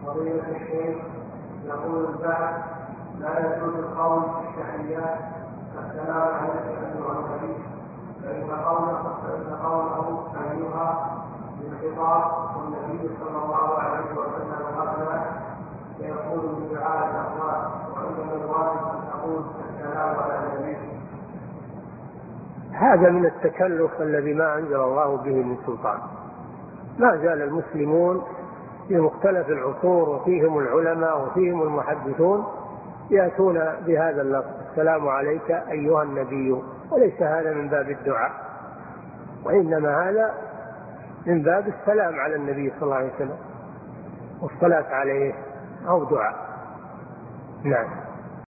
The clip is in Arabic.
فضيلة الشيخ، يقول البعض لا يجوز القول في التحيات السلام عليك أيها النبي، فإن قوله أيها للخطاب والنبي صلى الله عليه وسلم قبله يقول من دعاء الأخوات، وإنما الواجب أن تقول السلام على النبي. هذا من التكلف الذي ما أنزل الله به من سلطان. ما زال المسلمون في مختلف العصور وفيهم العلماء وفيهم المحدثون يأتون بهذا اللفظ السلام عليك أيها النبي، وليس هذا من باب الدعاء، وإنما هذا من باب السلام على النبي صلى الله عليه وسلم والصلاة عليه أو دعاء. نعم.